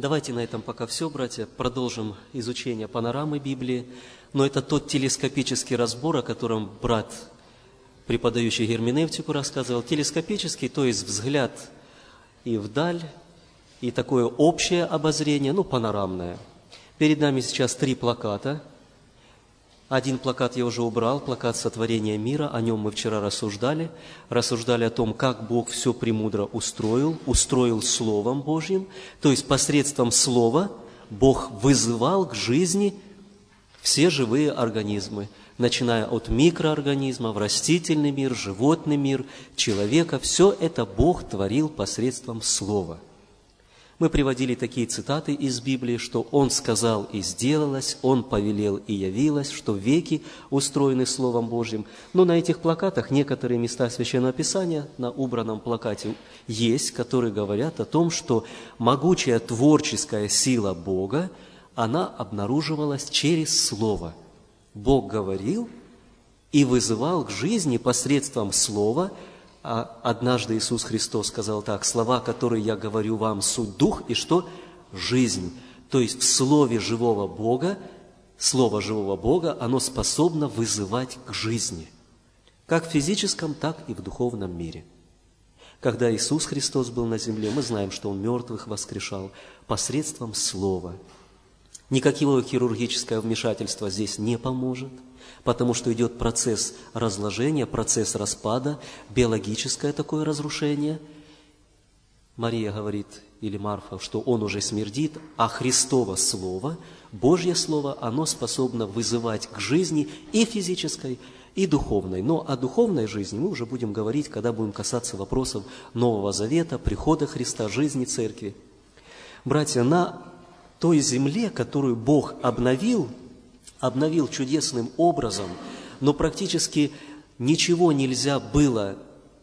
Давайте на этом пока все, братья. Продолжим изучение панорамы Библии. Но это тот телескопический разбор, о котором брат, преподающий герменевтику, рассказывал. Телескопический, то есть взгляд и вдаль, и такое общее обозрение, панорамное. Перед нами сейчас 3 плаката. Один плакат я уже убрал, плакат сотворения мира, о нем мы вчера рассуждали о том, как Бог все премудро устроил Словом Божьим, то есть посредством Слова Бог вызывал к жизни все живые организмы, начиная от микроорганизмов, растительный мир, животный мир, человека, все это Бог творил посредством Слова. Мы приводили такие цитаты из Библии, что «Он сказал и сделалось, Он повелел и явилось», что веки устроены Словом Божьим. Но на этих плакатах некоторые места Священного Писания на убранном плакате есть, которые говорят о том, что могучая творческая сила Бога, она обнаруживалась через Слово. Бог говорил и вызывал к жизни посредством Слова. А однажды Иисус Христос сказал так: «Слова, которые я говорю вам, суть дух и что? Жизнь». То есть в Слове живого Бога, Слово живого Бога, оно способно вызывать к жизни, как в физическом, так и в духовном мире. Когда Иисус Христос был на земле, мы знаем, что Он мертвых воскрешал посредством Слова. Никакого хирургического вмешательства здесь не поможет, потому что идет процесс разложения, процесс распада, биологическое такое разрушение. Мария говорит, или Марфа, что он уже смердит, а Христово Слово, Божье Слово, оно способно вызывать к жизни и физической, и духовной. Но о духовной жизни мы уже будем говорить, когда будем касаться вопросов Нового Завета, прихода Христа, жизни Церкви. Братья, на той земле, которую Бог обновил чудесным образом, но практически ничего нельзя было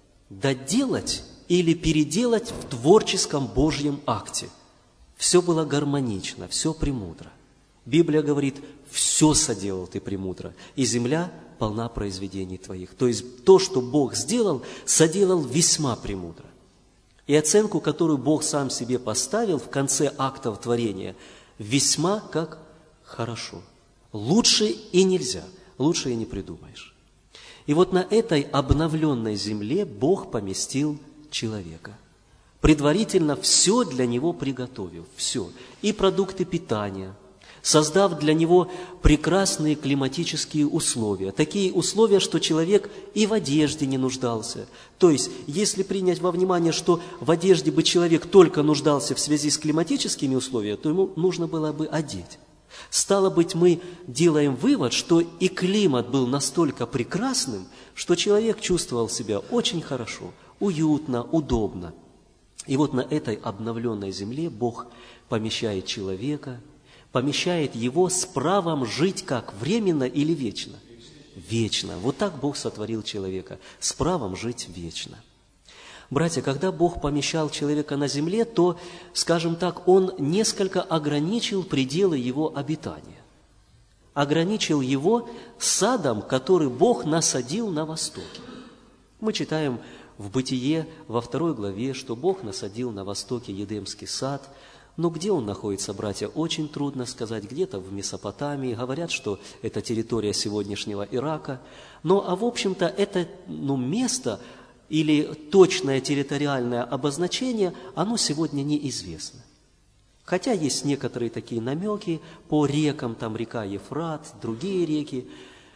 доделать или переделать в творческом Божьем акте. Все было гармонично, все премудро. Библия говорит, все соделал ты премудро, и земля полна произведений твоих. То есть то, что Бог сделал, соделал весьма премудро. И оценку, которую Бог сам себе поставил в конце актов творения, весьма как хорошо. Лучше и нельзя, лучше и не придумаешь. И вот на этой обновленной земле Бог поместил человека. Предварительно все для него приготовил, все. И продукты питания, создав для него прекрасные климатические условия. Такие условия, что человек и в одежде не нуждался. То есть, если принять во внимание, что в одежде бы человек только нуждался в связи с климатическими условиями, то ему нужно было бы одеть. Стало быть, мы делаем вывод, что и климат был настолько прекрасным, что человек чувствовал себя очень хорошо, уютно, удобно. И вот на этой обновленной земле Бог помещает человека, помещает его с правом жить как? Временно или вечно? Вечно. Вот так Бог сотворил человека, с правом жить вечно. Братья, когда Бог помещал человека на земле, то, скажем так, Он несколько ограничил пределы его обитания. Ограничил его садом, который Бог насадил на востоке. Мы читаем в Бытие во 2 главе, что Бог насадил на востоке Едемский сад. Но где он находится, братья, очень трудно сказать. Где-то в Месопотамии. Говорят, что это территория сегодняшнего Ирака. Но, в общем-то, это место или точное территориальное обозначение, оно сегодня неизвестно. Хотя есть некоторые такие намеки по рекам, там река Ефрат, другие реки.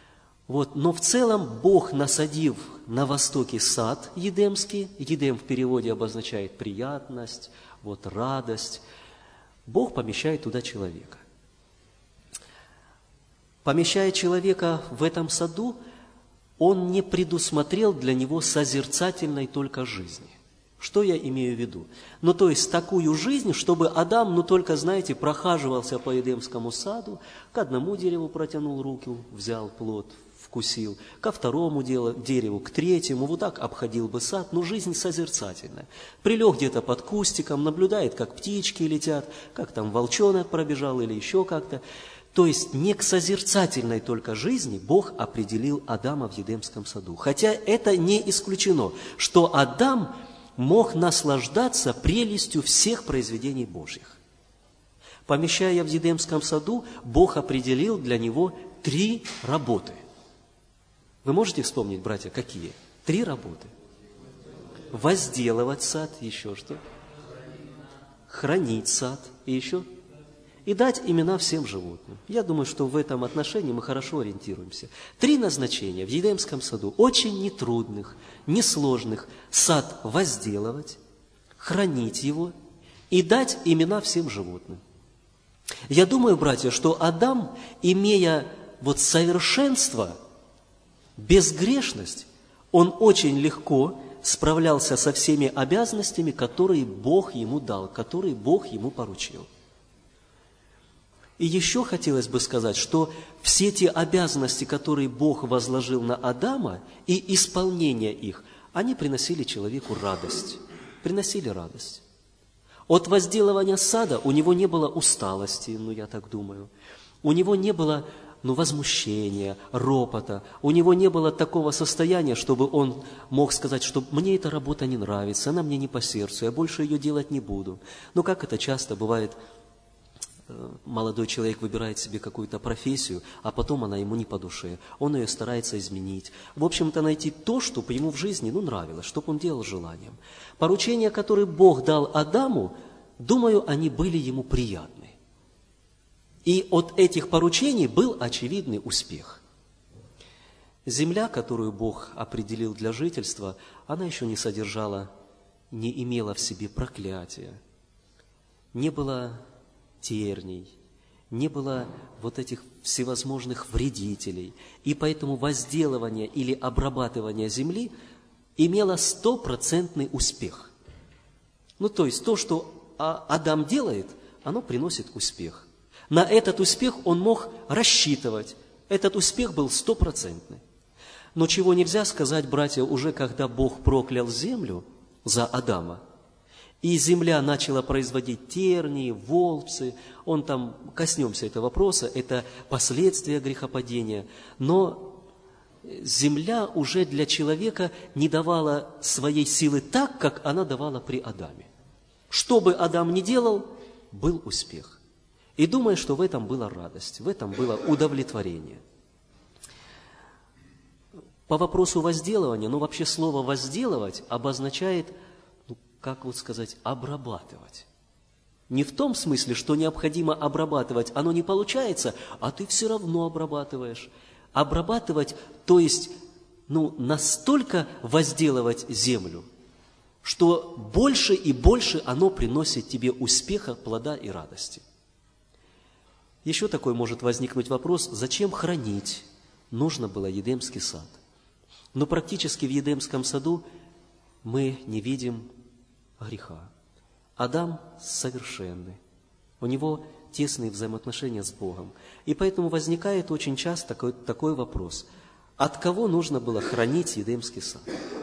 Но в целом Бог, насадив на востоке сад Едемский, Едем в переводе обозначает приятность, радость, Бог помещает туда человека. Помещая человека в этом саду, Он не предусмотрел для него созерцательной только жизни. Что я имею в виду? То есть такую жизнь, чтобы Адам, только, прохаживался по Едемскому саду, к одному дереву протянул руку, взял плод, вкусил, ко второму дереву, к третьему, вот так обходил бы сад, жизнь созерцательная. Прилег где-то под кустиком, наблюдает, как птички летят, как там волчонок пробежал или еще как-то. То есть не к созерцательной только жизни Бог определил Адама в Едемском саду. Хотя это не исключено, что Адам мог наслаждаться прелестью всех произведений Божьих. Помещая в Едемском саду, Бог определил для него 3 работы. Вы можете вспомнить, братья, какие? 3 работы. Возделывать сад, еще что? Хранить сад, и еще? И дать имена всем животным. Я думаю, что в этом отношении мы хорошо ориентируемся. 3 назначения в Едемском саду, очень нетрудных, несложных. Сад возделывать, хранить его и дать имена всем животным. Я думаю, братья, что Адам, имея совершенство, безгрешность, он очень легко справлялся со всеми обязанностями, которые Бог ему дал, которые Бог ему поручил. И еще хотелось бы сказать, что все те обязанности, которые Бог возложил на Адама, и исполнение их, они приносили человеку радость. Приносили радость. От возделывания сада у него не было усталости, я так думаю. У него не было возмущения, ропота. У него не было такого состояния, чтобы он мог сказать, что мне эта работа не нравится, она мне не по сердцу, я больше ее делать не буду. Как это часто бывает, молодой человек выбирает себе какую-то профессию, а потом она ему не по душе. Он ее старается изменить. В общем-то, найти то, что ему в жизни нравилось, чтобы он делал желанием. Поручения, которые Бог дал Адаму, думаю, они были ему приятны. И от этих поручений был очевидный успех. Земля, которую Бог определил для жительства, она еще не содержала, не имела в себе проклятия, не было терней, не было этих всевозможных вредителей. И поэтому возделывание или обрабатывание земли имело 100% успех. То есть то, что Адам делает, оно приносит успех. На этот успех он мог рассчитывать. Этот успех был 100%. Но чего нельзя сказать, братья, уже когда Бог проклял землю за Адама, и земля начала производить тернии, волбцы, коснемся этого вопроса, это последствия грехопадения, но земля уже для человека не давала своей силы так, как она давала при Адаме. Что бы Адам ни делал, был успех. И думаю, что в этом была радость, в этом было удовлетворение. По вопросу возделывания, вообще слово «возделывать» обозначает, обрабатывать. Не в том смысле, что необходимо обрабатывать, оно не получается, а ты все равно обрабатываешь. Обрабатывать, то есть, настолько возделывать землю, что больше и больше оно приносит тебе успеха, плода и радости. Еще такой может возникнуть вопрос, зачем хранить нужно было Едемский сад? Но практически в Едемском саду мы не видим греха. Адам совершенный, у него тесные взаимоотношения с Богом. И поэтому возникает очень часто такой вопрос, от кого нужно было хранить Едемский сад?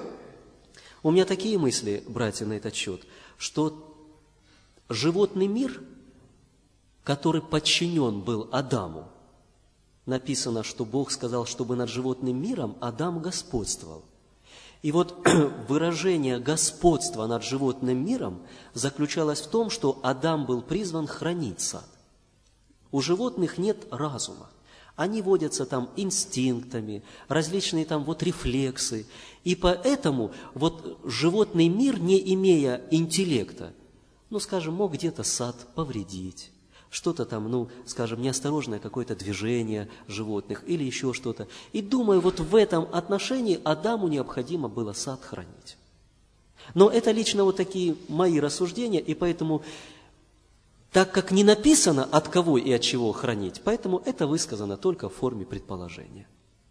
У меня такие мысли, братья, на этот счет, что животный мир, который подчинен был Адаму, написано, что Бог сказал, чтобы над животным миром Адам господствовал. И выражение господства над животным миром заключалось в том, что Адам был призван хранить сад. У животных нет разума. Они водятся инстинктами, различные рефлексы. И поэтому животный мир, не имея интеллекта, мог где-то сад повредить. Что-то неосторожное какое-то движение животных или еще что-то. И думаю, в этом отношении Адаму необходимо было сад хранить. Но это лично такие мои рассуждения, и поэтому, так как не написано, от кого и от чего хранить, поэтому это высказано только в форме предположения.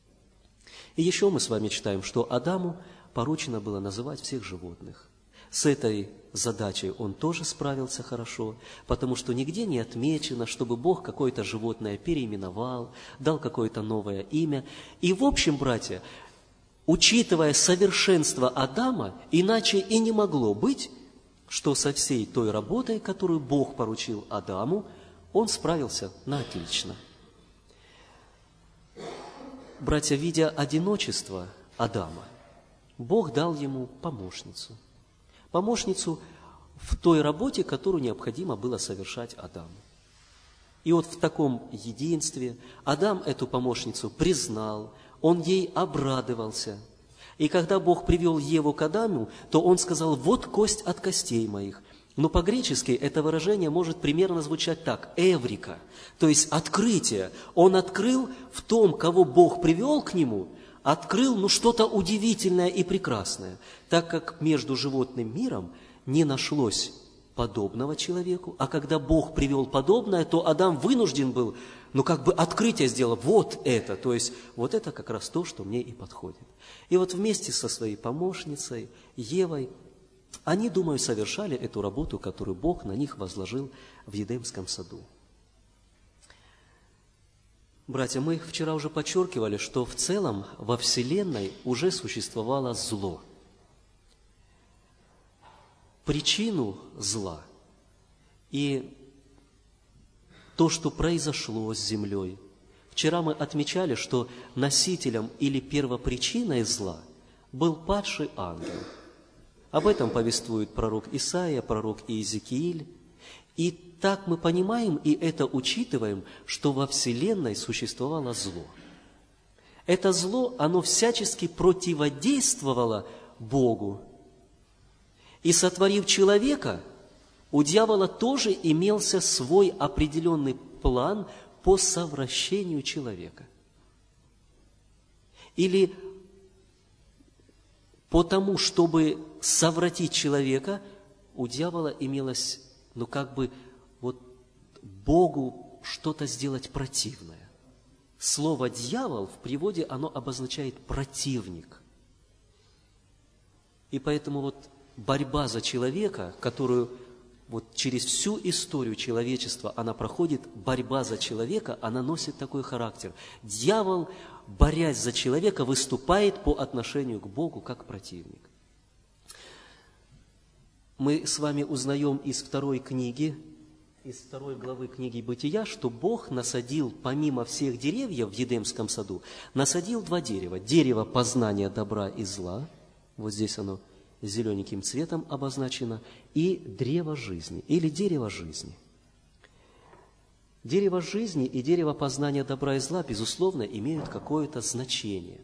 И еще мы с вами читаем, что Адаму поручено было называть всех животных. С этой задачей он тоже справился хорошо, потому что нигде не отмечено, чтобы Бог какое-то животное переименовал, дал какое-то новое имя. И в общем, братья, учитывая совершенство Адама, иначе и не могло быть, что со всей той работой, которую Бог поручил Адаму, он справился на отлично. Братья, видя одиночество Адама, Бог дал ему помощницу. Помощницу в той работе, которую необходимо было совершать Адаму. И вот в таком единстве Адам эту помощницу признал, он ей обрадовался. И когда Бог привел Еву к Адаму, то он сказал: «Вот кость от костей моих». Но по-гречески это выражение может примерно звучать так: «эврика», то есть открытие. Он открыл в том, кого Бог привел к нему, открыл что-то удивительное и прекрасное, так как между животным миром не нашлось подобного человеку, а когда Бог привел подобное, то Адам вынужден был, открытие сделать, вот это, то есть вот это как раз то, что мне и подходит. И вот вместе со своей помощницей Евой они, думаю, совершали эту работу, которую Бог на них возложил в Едемском саду. Братья, мы вчера уже подчеркивали, что в целом во Вселенной уже существовало зло. Причину зла и то, что произошло с землей. Вчера мы отмечали, что носителем или первопричиной зла был падший ангел. Об этом повествует пророк Исаия, пророк Иезекииль. И так мы понимаем и это учитываем, что во Вселенной существовало зло. Это зло, оно всячески противодействовало Богу. И сотворив человека, у дьявола тоже имелся свой определенный план по совращению человека. Или потому, чтобы совратить человека, у дьявола имелось, Богу что-то сделать противное. Слово «дьявол» в переводе оно обозначает «противник». И поэтому борьба за человека, которую через всю историю человечества она проходит, борьба за человека, она носит такой характер. Дьявол, борясь за человека, выступает по отношению к Богу как противник. Мы с вами узнаем из второй главы книги «Бытия», что Бог насадил, помимо всех деревьев в Едемском саду, насадил 2 дерева. Дерево познания добра и зла, вот здесь оно зелененьким цветом обозначено, и древо жизни, или дерево жизни. Дерево жизни и дерево познания добра и зла, безусловно, имеют какое-то значение.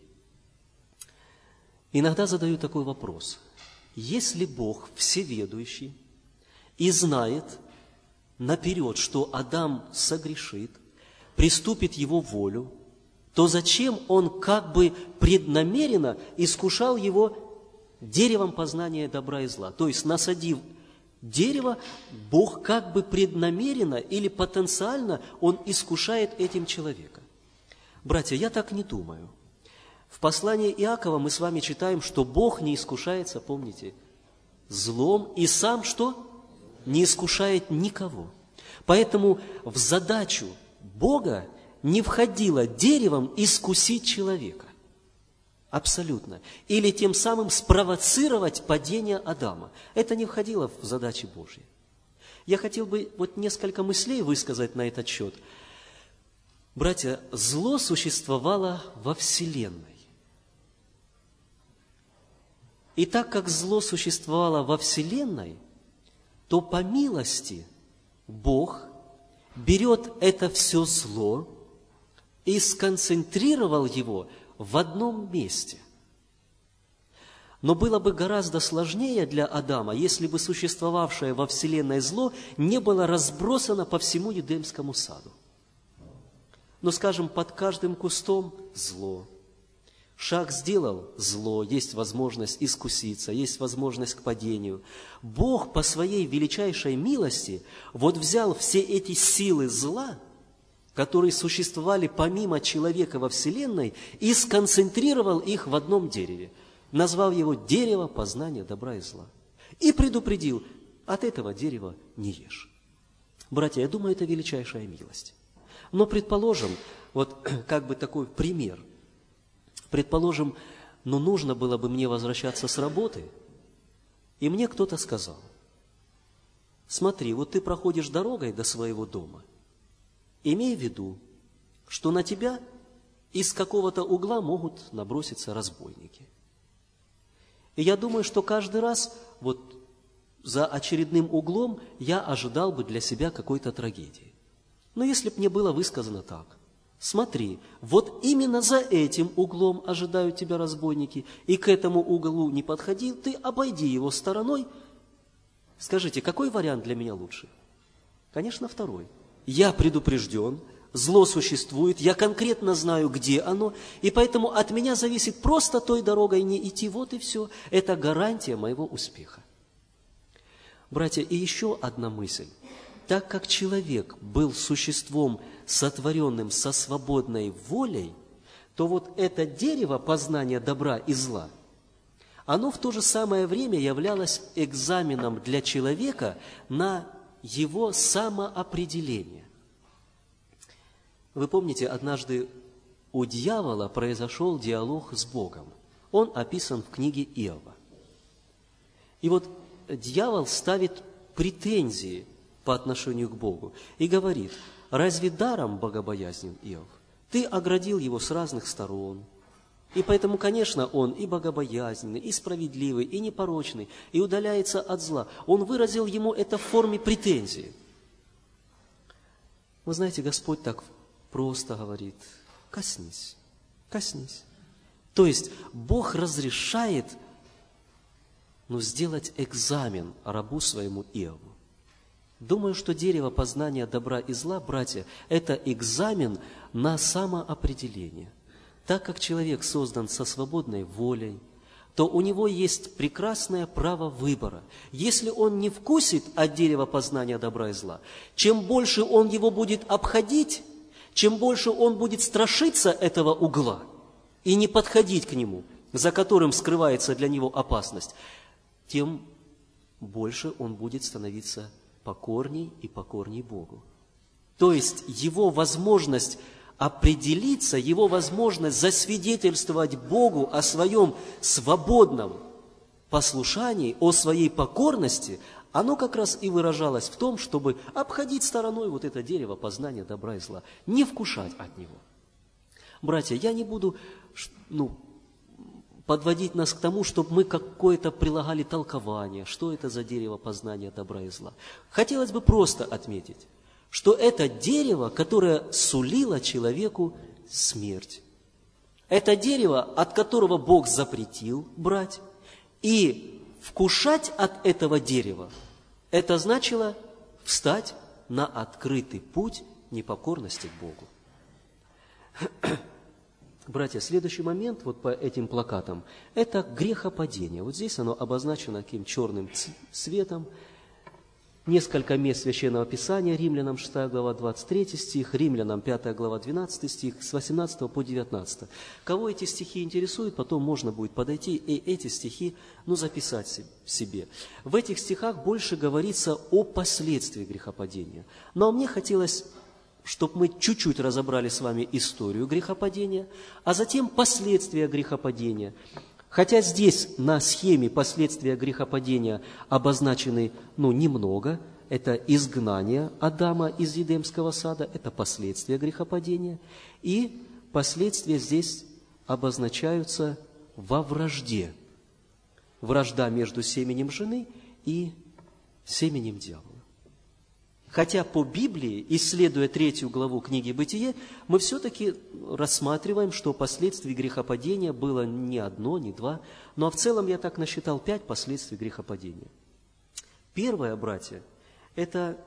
Иногда задаю такой вопрос. Если Бог всеведущий и знает наперед, что Адам согрешит, приступит его волю, то зачем Он преднамеренно искушал его деревом познания добра и зла? То есть, насадив дерево, Бог преднамеренно или потенциально Он искушает этим человека. Братья, я так не думаю. В послании Иакова мы с вами читаем, что Бог не искушается, помните, злом, и сам что? Не искушает никого. Поэтому в задачу Бога не входило деревом искусить человека. Абсолютно. Или тем самым спровоцировать падение Адама. Это не входило в задачи Божьи. Я хотел бы несколько мыслей высказать на этот счет. Братья, зло существовало во Вселенной. И так как зло существовало во Вселенной, то по милости Бог берет это все зло и сконцентрировал его в одном месте. Но было бы гораздо сложнее для Адама, если бы существовавшее во Вселенной зло не было разбросано по всему Едемскому саду. Но, скажем, под каждым кустом зло. Шаг сделал – зло, есть возможность искуситься, есть возможность к падению. Бог по своей величайшей милости взял все эти силы зла, которые существовали помимо человека во Вселенной, и сконцентрировал их в одном дереве, назвав его «дерево познания добра и зла». И предупредил: от этого дерева не ешь. Братья, я думаю, это величайшая милость. Но предположим, такой пример. Предположим, нужно было бы мне возвращаться с работы, и мне кто-то сказал: смотри, ты проходишь дорогой до своего дома, имей в виду, что на тебя из какого-то угла могут наброситься разбойники. И я думаю, что каждый раз за очередным углом я ожидал бы для себя какой-то трагедии. Но если бы мне было высказано так: смотри, вот именно за этим углом ожидают тебя разбойники, и к этому углу не подходи, ты обойди его стороной. Скажите, какой вариант для меня лучше? Конечно, второй. Я предупрежден, зло существует, я конкретно знаю, где оно, и поэтому от меня зависит просто той дорогой не идти, вот и все. Это гарантия моего успеха. Братья, и еще одна мысль. Так как человек был существом, сотворенным со свободной волей, то вот это дерево познания добра и зла, оно в то же самое время являлось экзаменом для человека на его самоопределение. Вы помните, однажды у дьявола произошел диалог с Богом. Он описан в книге Иова. И вот дьявол ставит претензии по отношению к Богу и говорит: разве даром богобоязнен Иов? Ты оградил его с разных сторон, и поэтому, конечно, он и богобоязненный, и справедливый, и непорочный, и удаляется от зла. Он выразил ему это в форме претензии. Вы знаете, Господь так просто говорит: коснись, коснись. То есть Бог разрешает сделать экзамен рабу своему Иову. Думаю, что дерево познания добра и зла, братья, это экзамен на самоопределение. Так как человек создан со свободной волей, то у него есть прекрасное право выбора. Если он не вкусит от дерева познания добра и зла, чем больше он его будет обходить, чем больше он будет страшиться этого угла и не подходить к нему, за которым скрывается для него опасность, тем больше он будет становиться покорней и покорней Богу. То есть его возможность определиться, его возможность засвидетельствовать Богу о своем свободном послушании, о своей покорности, оно как раз и выражалось в том, чтобы обходить стороной вот это дерево познания добра и зла, не вкушать от него. Братья, я не буду подводить нас к тому, чтобы мы какое-то прилагали толкование, что это за дерево познания добра и зла. Хотелось бы просто отметить, что это дерево, которое сулило человеку смерть. Это дерево, от которого Бог запретил брать, и вкушать от этого дерева, это значило встать на открытый путь непокорности к Богу. Братья, следующий момент вот по этим плакатам – это грехопадение. Вот здесь оно обозначено таким черным цветом. Несколько мест Священного Писания: Римлянам 6 глава 23 стих, Римлянам 5 глава 12 стих, с 18 по 19. Кого эти стихи интересуют, потом можно будет подойти и эти стихи записать себе. В этих стихах больше говорится о последствиях грехопадения. Но мне хотелось, чтобы мы чуть-чуть разобрали с вами историю грехопадения, а затем последствия грехопадения. Хотя здесь на схеме последствия грехопадения обозначены немного. Это изгнание Адама из Едемского сада, это последствия грехопадения. И последствия здесь обозначаются во вражде. Вражда между семенем жены и семенем дьявола. Хотя по Библии, исследуя 3 главу книги «Бытие», мы все-таки рассматриваем, что последствий грехопадения было не одно, не два, но в целом я так насчитал 5 последствий грехопадения. Первое, братья, это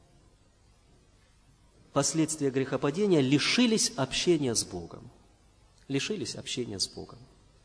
последствия грехопадения: лишились общения с Богом. Лишились общения с Богом.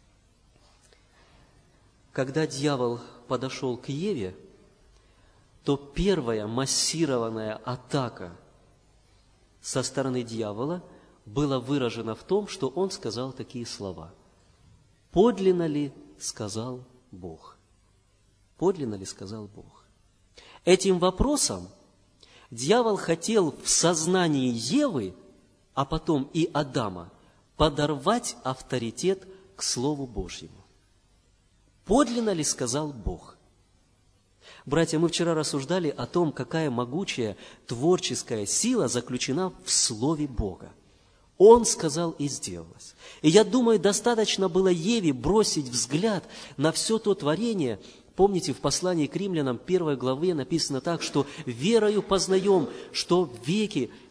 Когда дьявол подошел к Еве, то первая массированная атака со стороны дьявола была выражена в том, что он сказал такие слова: «Подлинно ли сказал Бог?» Подлинно ли сказал Бог? Этим вопросом дьявол хотел в сознании Евы, а потом и Адама, подорвать авторитет к Слову Божьему. Подлинно ли сказал Бог? Братья, мы вчера рассуждали о том, какая могучая творческая сила заключена в Слове Бога. Он сказал, и сделалось. И я думаю, достаточно было Еве бросить взгляд на все то творение. Помните, в послании к Римлянам 1 главе написано так, что верою познаем, что веки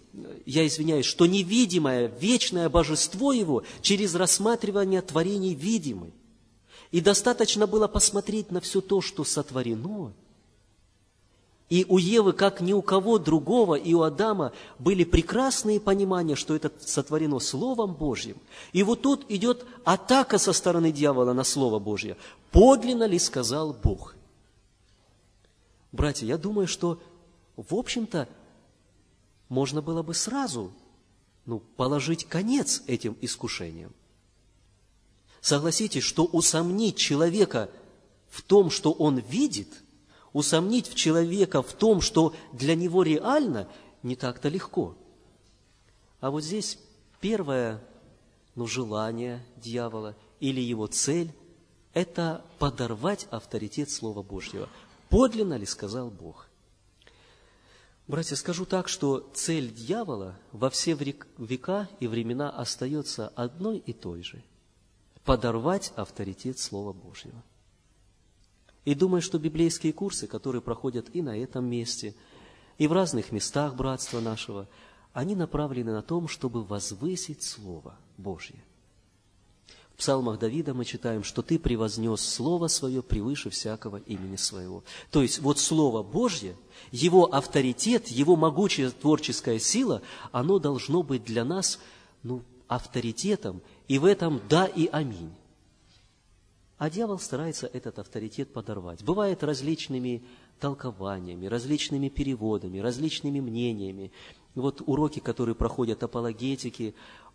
что невидимое, вечное божество Его через рассматривание творений видимы. И достаточно было посмотреть на все то, что сотворено. И у Евы, как ни у кого другого, и у Адама были прекрасные понимания, что это сотворено Словом Божьим. И вот тут идет атака со стороны дьявола на Слово Божье. Подлинно ли сказал Бог? Братья, я думаю, что, в общем-то, можно было бы сразу положить конец этим искушениям. Согласитесь, что усомнить человека в том, что он видит, усомнить человека в том, что для него реально, не так-то легко. А вот здесь первое желание дьявола или его цель – это подорвать авторитет Слова Божьего. Подлинно ли сказал Бог? Братья, скажу так, что цель дьявола во все века и времена остается одной и той же – подорвать авторитет Слова Божьего. И думаю, что библейские курсы, которые проходят и на этом месте, и в разных местах братства нашего, они направлены на том, чтобы возвысить Слово Божье. В псалмах Давида мы читаем, что «Ты превознес Слово Свое превыше всякого имени Своего». То есть вот Слово Божье, его авторитет, его могучая творческая сила, оно должно быть для нас авторитетом, и в этом «да» и «аминь». А дьявол старается этот авторитет подорвать. Бывает различными толкованиями, различными переводами, различными мнениями. Вот уроки, которые проходят апологетики,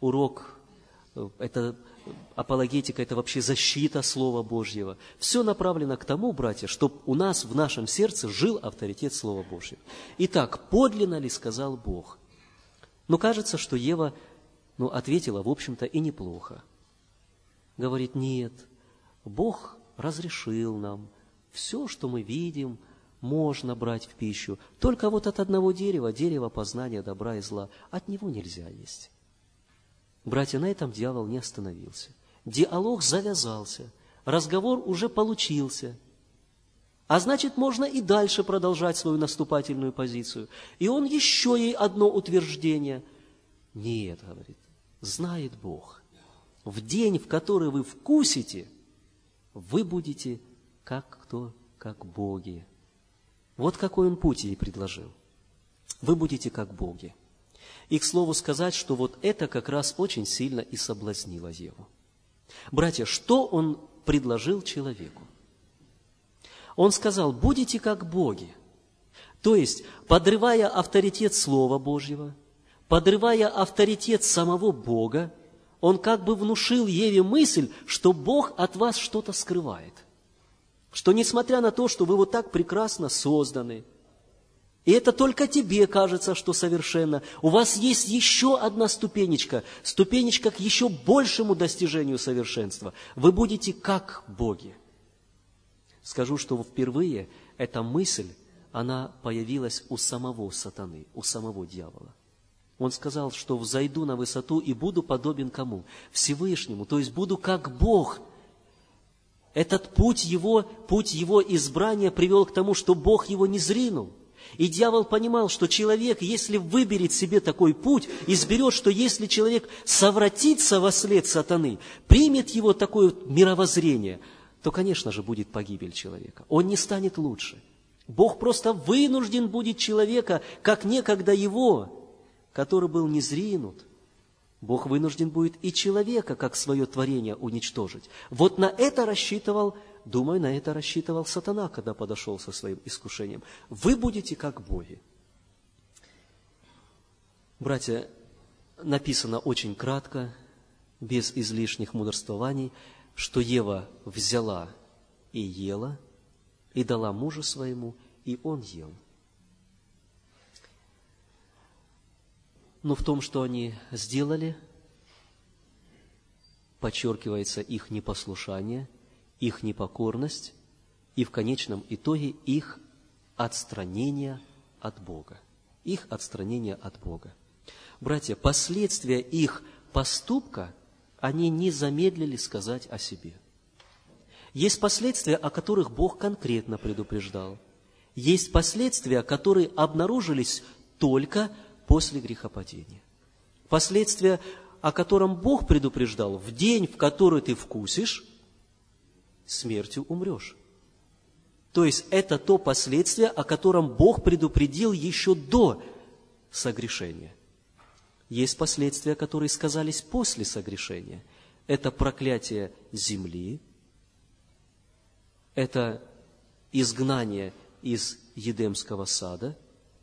апологетика – это вообще защита Слова Божьего. Все направлено к тому, братья, чтобы у нас в нашем сердце жил авторитет Слова Божьего. Итак, подлинно ли сказал Бог? Кажется, что Ева ответила, в общем-то, и неплохо. Говорит, нет, Бог разрешил нам все, что мы видим, можно брать в пищу. Только вот от одного дерева, дерева познания добра и зла, от него нельзя есть. Братья, на этом дьявол не остановился. Диалог завязался, разговор уже получился. А значит, можно и дальше продолжать свою наступательную позицию. И он еще ей одно утверждение. Нет, говорит, знает Бог, в день, в который вы вкусите, вы будете как кто? Как боги. Вот какой он путь ей предложил. Вы будете как боги. И, к слову сказать, что вот это как раз очень сильно и соблазнило Еву. Братья, что он предложил человеку? Он сказал, будете как боги. То есть, подрывая авторитет Слова Божьего, подрывая авторитет самого Бога, он как бы внушил Еве мысль, что Бог от вас что-то скрывает. Что несмотря на то, что вы вот так прекрасно созданы, и это только тебе кажется, что совершенно, у вас есть еще одна ступенечка к еще большему достижению совершенства. Вы будете как боги. Скажу, что впервые эта мысль, она появилась у самого сатаны, у самого дьявола. Он сказал, что взойду на высоту и буду подобен кому? Всевышнему, то есть буду как Бог. Этот путь его избрания привел к тому, что Бог его не зринул. И дьявол понимал, что человек, если выберет себе такой путь, изберет, что если человек совратится вослед сатаны, примет его такое мировоззрение, то, конечно же, будет погибель человека. Он не станет лучше. Бог просто вынужден будет человека, как некогда его, который был незринут, Бог вынужден будет и человека, как свое творение, уничтожить. Вот на это рассчитывал сатана, когда подошел со своим искушением. Вы будете как боги. Братья, написано очень кратко, без излишних мудрствований, что Ева взяла и ела, и дала мужу своему, и он ел. Но в том, что они сделали, подчеркивается их непослушание, их непокорность и в конечном итоге их отстранение от Бога. Их отстранение от Бога. Братья, последствия их поступка, они не замедлили сказать о себе. Есть последствия, о которых Бог конкретно предупреждал. Есть последствия, которые обнаружились только после грехопадения. Последствия, о котором Бог предупреждал: в день, в который ты вкусишь, смертью умрешь. То есть это то последствие, о котором Бог предупредил еще до согрешения. Есть последствия, которые сказались после согрешения. Это проклятие земли, это изгнание из Едемского сада.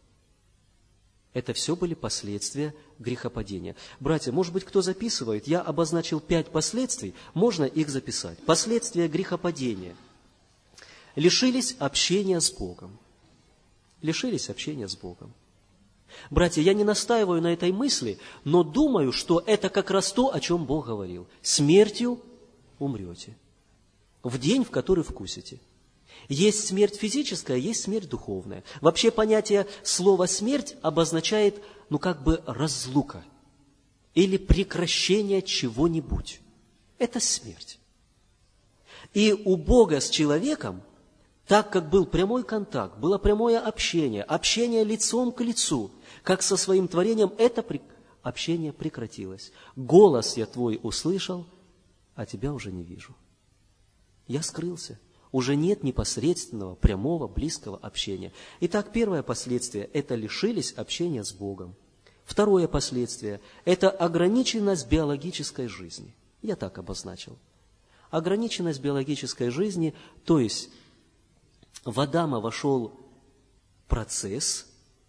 Это все были последствия грехопадения. Братья, может быть, кто записывает, я обозначил 5 последствий, можно их записать. Последствия грехопадения. Лишились общения с Богом. Лишились общения с Богом. Братья, я не настаиваю на этой мысли, но думаю, что это как раз то, о чем Бог говорил. Смертью умрете. В день, в который вкусите. Есть смерть физическая, есть смерть духовная. Вообще понятие слова «смерть» обозначает, разлука или прекращение чего-нибудь. Это смерть. И у Бога с человеком, так как был прямой контакт, было прямое общение, общение лицом к лицу, как со своим творением, это общение прекратилось. Голос я твой услышал, а тебя уже не вижу. Я скрылся. Уже нет непосредственного, прямого, близкого общения. Итак, первое последствие – это лишились общения с Богом. Второе последствие – это ограниченность биологической жизни. Я так обозначил. Ограниченность биологической жизни, то есть в Адама вошел процесс,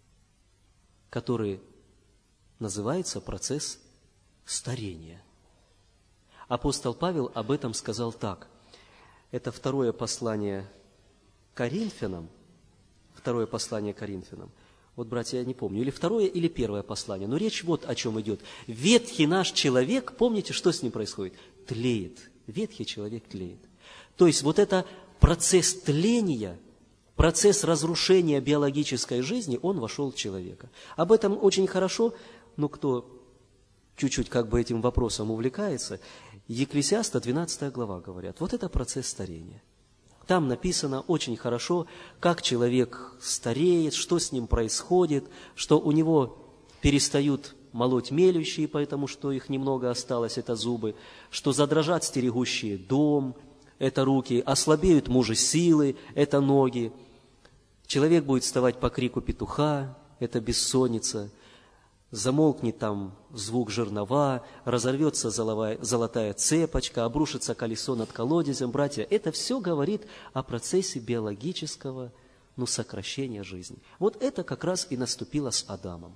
который называется процесс старения. Апостол Павел об этом сказал так. Это второе послание Коринфянам. Второе послание Коринфянам. Вот, братья, я не помню, или второе, или первое послание. Но речь вот о чем идет. Ветхий наш человек, помните, что с ним происходит? Тлеет. Ветхий человек тлеет. То есть вот это процесс тления, процесс разрушения биологической жизни, он вошел в человека. Об этом очень хорошо, кто чуть-чуть этим вопросом увлекается, Екклесиаста 12 глава говорят. Вот это процесс старения. Там написано очень хорошо, как человек стареет, что с ним происходит, что у него перестают молоть мелющие, потому что их немного осталось, это зубы, что задрожат стерегущие дом, это руки, ослабеют мужи силы, это ноги. Человек будет вставать по крику петуха, это бессонница. Замолкнет там звук жернова, разорвется золотая цепочка, обрушится колесо над колодезем. Братья, это все говорит о процессе биологического, сокращения жизни. Вот это как раз и наступило с Адамом.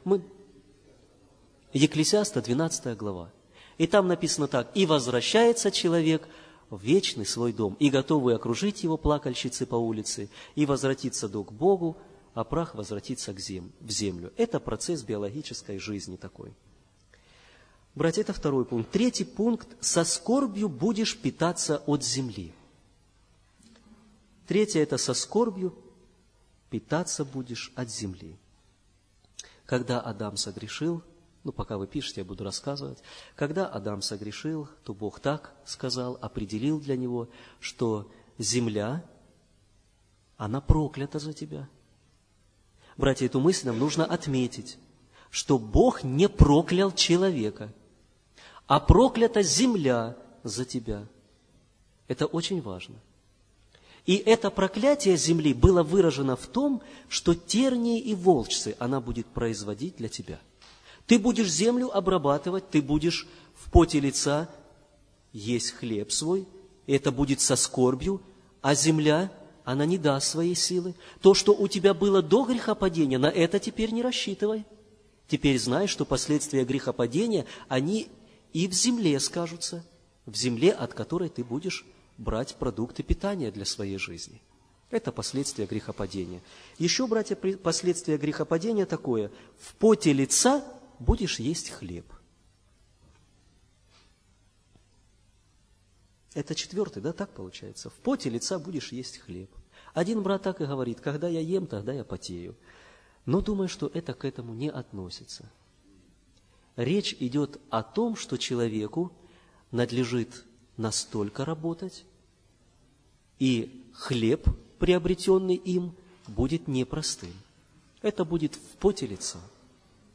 Екклесиаста 12 глава. И там написано так: «И возвращается человек в вечный свой дом, и готовы окружить его плакальщицы по улице, и возвратится дух к Богу, а прах возвратится в землю». Это процесс биологической жизни такой. Братья, это второй пункт. Третий пункт. Со скорбью будешь питаться от земли. Третье – это со скорбью питаться будешь от земли. Когда Адам согрешил, пока вы пишете, я буду рассказывать. Когда Адам согрешил, то Бог так сказал, определил для него, что земля, она проклята за тебя. Братья, эту мысль нам нужно отметить, что Бог не проклял человека, а проклята земля за тебя. Это очень важно. И это проклятие земли было выражено в том, что тернии и волчцы она будет производить для тебя. Ты будешь землю обрабатывать, ты будешь в поте лица есть хлеб свой, и это будет со скорбью, а земля, она не даст своей силы. То, что у тебя было до грехопадения, на это теперь не рассчитывай. Теперь знай, что последствия грехопадения, они и в земле скажутся, в земле, от которой ты будешь брать продукты питания для своей жизни. Это последствия грехопадения. Еще, братья, последствия грехопадения такое: в поте лица будешь есть хлеб. Это четвертый, да, так получается? В поте лица будешь есть хлеб. Один брат так и говорит: когда я ем, тогда я потею. Но думаю, что это к этому не относится. Речь идет о том, что человеку надлежит настолько работать, и хлеб, приобретенный им, будет непростым. Это будет в поте лица.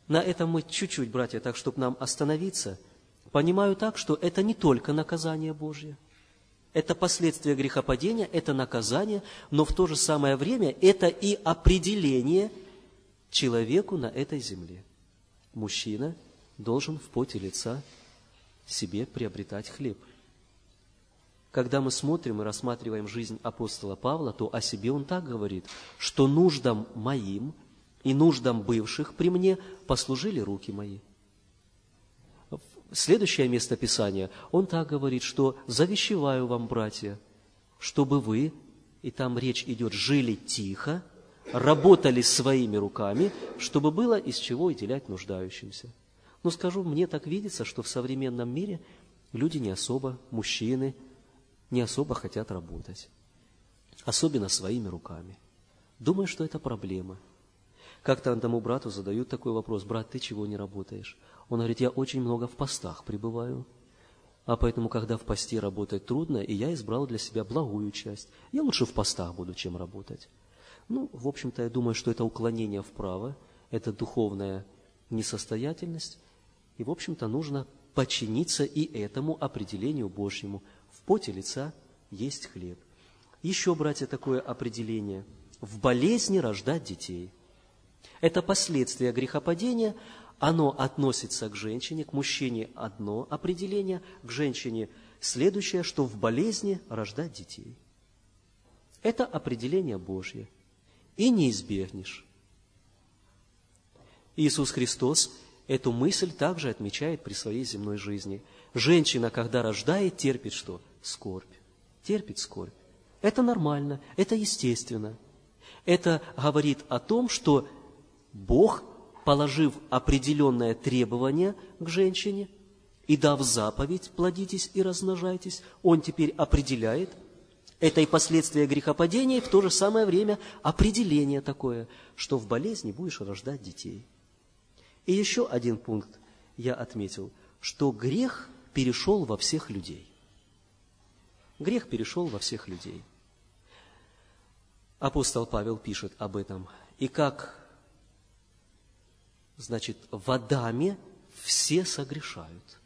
на этом мы чуть-чуть, братья, так, чтобы нам остановиться, понимаю так, что это не только наказание Божье, это последствия грехопадения, это наказание, но в то же самое время это и определение человеку на этой земле. Мужчина должен в поте лица себе приобретать хлеб. Когда мы смотрим и рассматриваем жизнь апостола Павла, то о себе он так говорит, что нуждам моим и нуждам бывших при мне послужили руки мои. Следующее место Писания, он так говорит, что завещеваю вам, братья, чтобы вы, и там речь идет, жили тихо, работали своими руками, чтобы было из чего уделять нуждающимся. Но скажу, мне так видится, что в современном мире люди не особо, мужчины, не особо хотят работать. Особенно своими руками. Думаю, что это проблема. Как-то одному брату задают такой вопрос: брат, ты чего не работаешь? Он говорит: я очень много в постах пребываю, а поэтому, когда в посте работать трудно, и я избрал для себя благую часть. Я лучше в постах буду, чем работать. Ну, в общем-то, я думаю, что это уклонение вправо, это духовная несостоятельность, и, в общем-то, нужно подчиниться и этому определению Божьему. В поте лица есть хлеб. Еще, братья, такое определение: в болезни рождать детей. Это последствия грехопадения, оно относится к женщине, к мужчине одно определение, к женщине следующее, что в болезни рождать детей. Это определение Божье, и не избегнешь. Иисус Христос эту мысль также отмечает при своей земной жизни. Женщина, когда рождает, терпит что? Скорбь. Терпит скорбь. Это нормально, это естественно. Это говорит о том, что Бог, положив определенное требование к женщине и дав заповедь «плодитесь и размножайтесь», Он теперь определяет, это и последствия грехопадения, и в то же самое время определение такое, что в болезни будешь рождать детей. И еще один пункт я отметил, что грех перешел во всех людей. Грех перешел во всех людей. Апостол Павел пишет об этом. И как, значит, в Адаме все согрешают.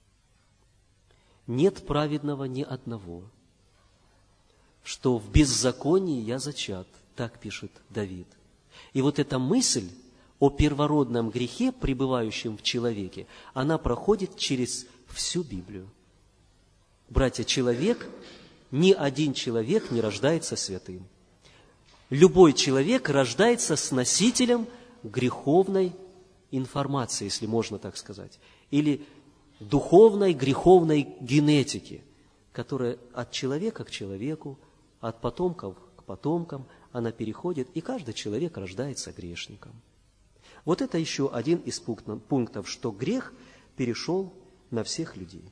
Нет праведного ни одного, что в беззаконии я зачат, так пишет Давид. И вот эта мысль о первородном грехе, пребывающем в человеке, она проходит через всю Библию. Братья, ни один человек не рождается святым. Любой человек рождается с носителем греховной информации, если можно так сказать, или духовной греховной генетики, которая от человека к человеку, от потомков к потомкам, она переходит, и каждый человек рождается грешником. Вот это еще один из пунктов, что грех перешел на всех людей.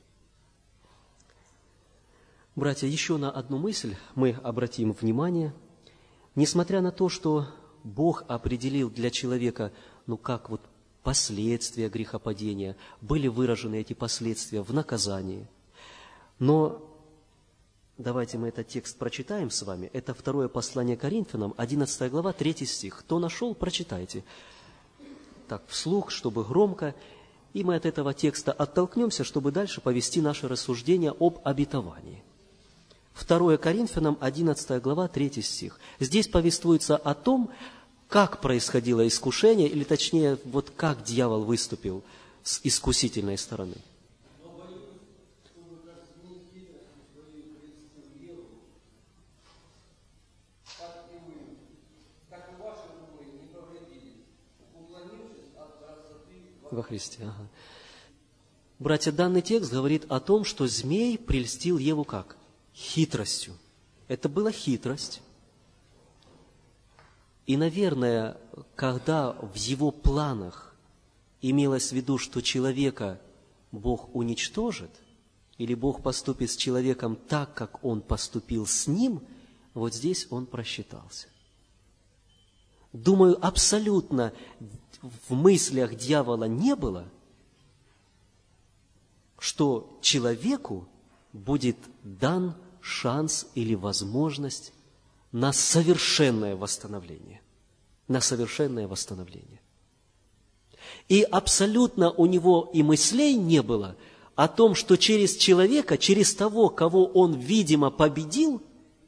Братья, еще на одну мысль мы обратим внимание. Несмотря на то, что Бог определил для человека, как вот последствия грехопадения, были выражены эти последствия в наказании. Но давайте мы этот текст прочитаем с вами. Это 2 послание Коринфянам, 11 глава, 3 стих. Кто нашел, прочитайте. Так, вслух, чтобы громко. И мы от этого текста оттолкнемся, чтобы дальше повести наше рассуждение об обетовании. 2 Коринфянам, 11 глава, 3 стих. Здесь повествуется о том, как происходило искушение, или точнее, вот как дьявол выступил с искусительной стороны. Во Христе. Ага. Братья, данный текст говорит о том, что змей прельстил Еву как? Хитростью. Это была хитрость. И, наверное, когда в его планах имелось в виду, что человека Бог уничтожит, или Бог поступит с человеком так, как он поступил с ним, вот здесь он просчитался. Думаю, абсолютно в мыслях дьявола не было, что человеку будет дан шанс или возможность на совершенное восстановление. На совершенное восстановление. И абсолютно у него и мыслей не было о том, что через человека, через того, кого он, видимо, победил,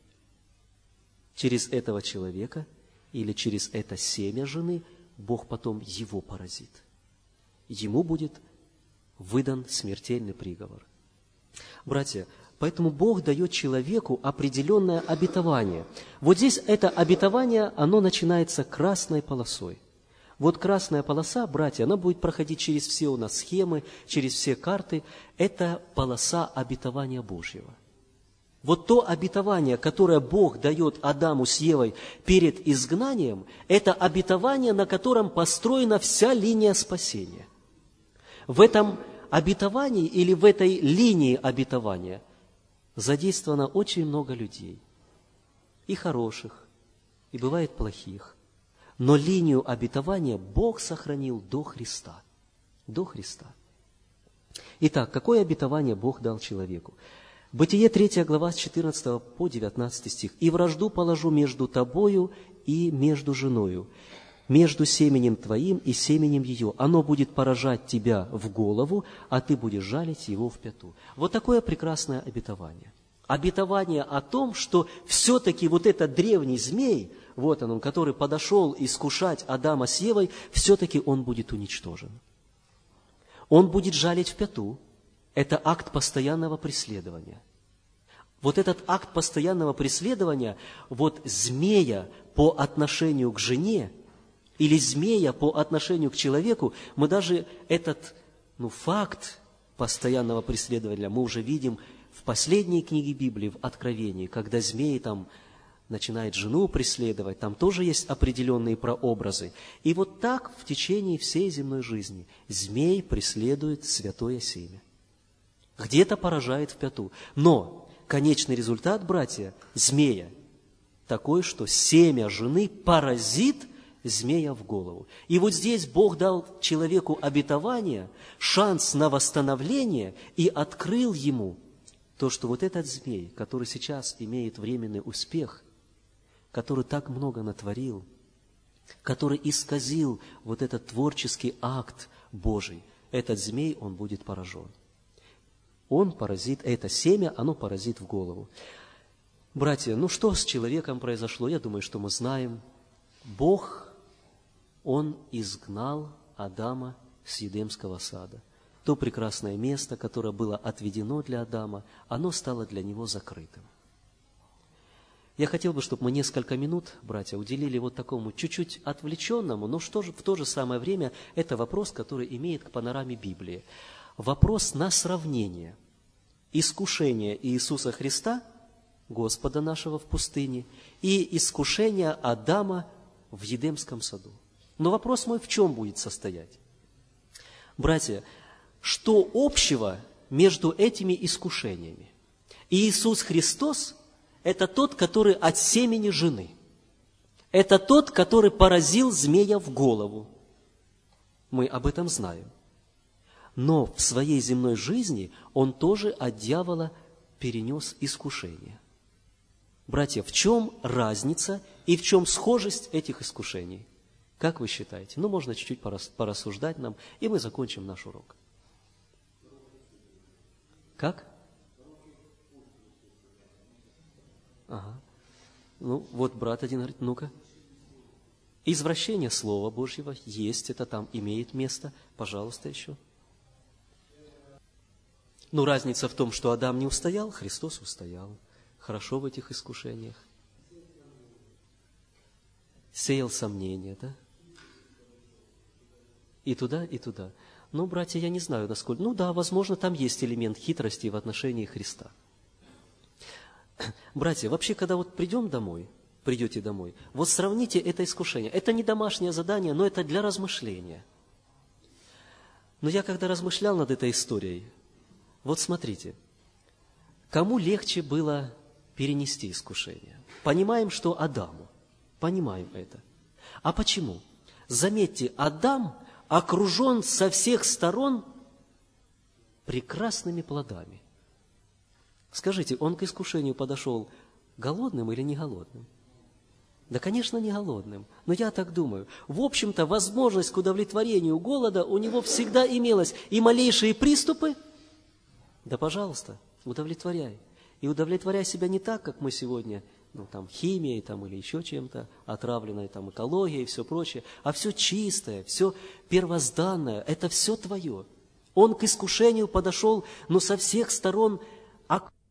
через этого человека или через это семя жены, Бог потом его поразит. Ему будет выдан смертельный приговор. Братья, поэтому Бог дает человеку определенное обетование. Вот здесь это обетование, оно начинается красной полосой. Вот красная полоса, братья, она будет проходить через все у нас схемы, через все карты. Это полоса обетования Божьего. Вот то обетование, которое Бог дает Адаму с Евой перед изгнанием, это обетование, на котором построена вся линия спасения. В этом обетовании или в этой линии обетования задействовано очень много людей. И хороших, и бывает плохих. Но линию обетования Бог сохранил до Христа. До Христа. Итак, какое обетование Бог дал человеку? Бытие 3 глава с 14 по 19 стих. «И вражду положу между тобою и между женою, между семенем твоим и семенем ее. Оно будет поражать тебя в голову, а ты будешь жалить его в пяту». Вот такое прекрасное обетование. Обетование о том, что все-таки вот этот древний змей, вот он, который подошел искушать Адама с Евой, все-таки он будет уничтожен. Он будет жалить в пяту. Это акт постоянного преследования. Вот этот акт постоянного преследования, вот змея по отношению к жене или змея по отношению к человеку, мы даже этот факт постоянного преследования мы уже видим в последней книге Библии, в Откровении, когда змей там начинает жену преследовать, там тоже есть определенные прообразы. И вот так в течение всей земной жизни змей преследует святое семя. Где-то поражает в пяту. Но конечный результат, братья, змея такой, что семя жены поразит змея в голову. И вот здесь Бог дал человеку обетование, шанс на восстановление и открыл ему то, что вот этот змей, который сейчас имеет временный успех, который так много натворил, который исказил вот этот творческий акт Божий, этот змей, он будет поражен. Он поразит, это семя, оно поразит в голову. Братья, что с человеком произошло? Я думаю, что мы знаем. Бог, Он изгнал Адама с Едемского сада. То прекрасное место, которое было отведено для Адама, оно стало для него закрытым. Я хотел бы, чтобы мы несколько минут, братья, уделили вот такому чуть-чуть отвлеченному, но в то же самое время это вопрос, который имеет к панораме Библии. Вопрос на сравнение искушения Иисуса Христа, Господа нашего в пустыне, и искушения Адама в Едемском саду. Но вопрос мой в чем будет состоять? Братья, что общего между этими искушениями? Иисус Христос – это тот, который от семени жены. Это тот, который поразил змея в голову. Мы об этом знаем. Но в своей земной жизни он тоже от дьявола перенес искушение. Братья, в чем разница и в чем схожесть этих искушений? Как вы считаете? Можно чуть-чуть порассуждать нам, и мы закончим наш урок. Как? Ага. Вот брат один говорит, ну-ка. Извращение Слова Божьего есть, это там имеет место. Пожалуйста, еще. Разница в том, что Адам не устоял, Христос устоял. Хорошо в этих искушениях. Сеял сомнения, да? И туда, и туда. Братья, я не знаю, насколько... возможно, там есть элемент хитрости в отношении Христа. Братья, вообще, когда придете домой, вот сравните это искушение. Это не домашнее задание, но это для размышления. Но я когда размышлял над этой историей, вот смотрите, кому легче было перенести искушение? Понимаем, что Адаму. Понимаем это. А почему? Заметьте, Адам окружен со всех сторон прекрасными плодами. Скажите, он к искушению подошел голодным или не голодным? Да, конечно, не голодным, но я так думаю. В общем-то, возможность к удовлетворению голода у него всегда имелась. И малейшие приступы, да, пожалуйста, удовлетворяй. И удовлетворяй себя не так, как мы сегодня, химией или еще чем-то, отравленной экологией и все прочее, а все чистое, все первозданное, это все твое. Он к искушению подошел, со всех сторон